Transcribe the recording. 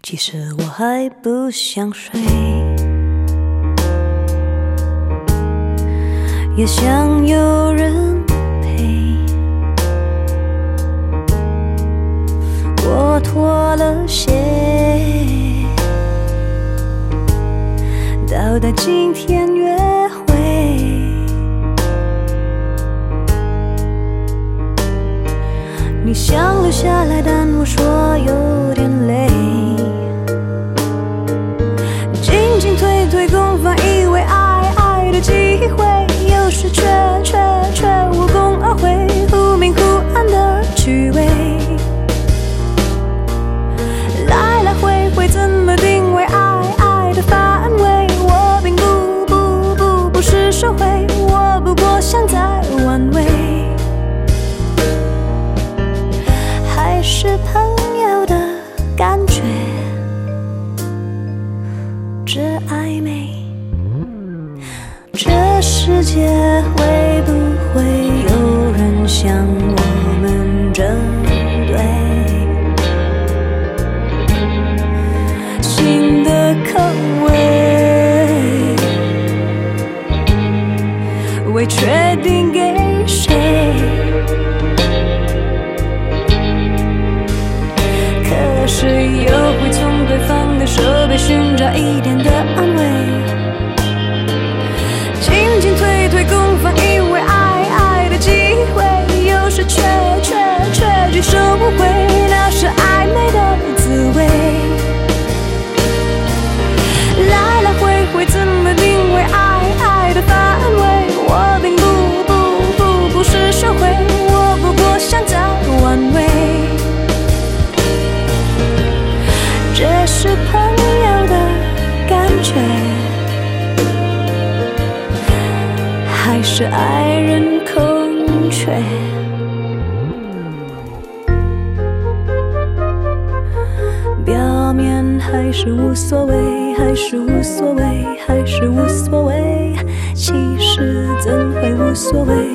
其实我还不想睡，也想有人陪。我脱了鞋，到达今天约会。你想留下来，但我说有点累。进进退退，攻防以为爱的机会，有时却无功而回，忽明忽暗的趣味。来来回回，怎么定位爱的范围？我并不是收回，我不过想再挽回。还是朋友的感觉，这暧昧，这世界会不会有人向我们针对？新的口味，未确定给谁？可是又会从对方的设备寻找一点的安慰。进进退退，攻防以为爱的机会，有时却举手不回，那是暧昧的滋味。来来回回，怎么定位爱的范围？我并不是收回，我不过想再挽回。这是朋友的感觉，还是爱人空缺？表面还是无所谓，还是无所谓，还是无所谓，其实怎会无所谓？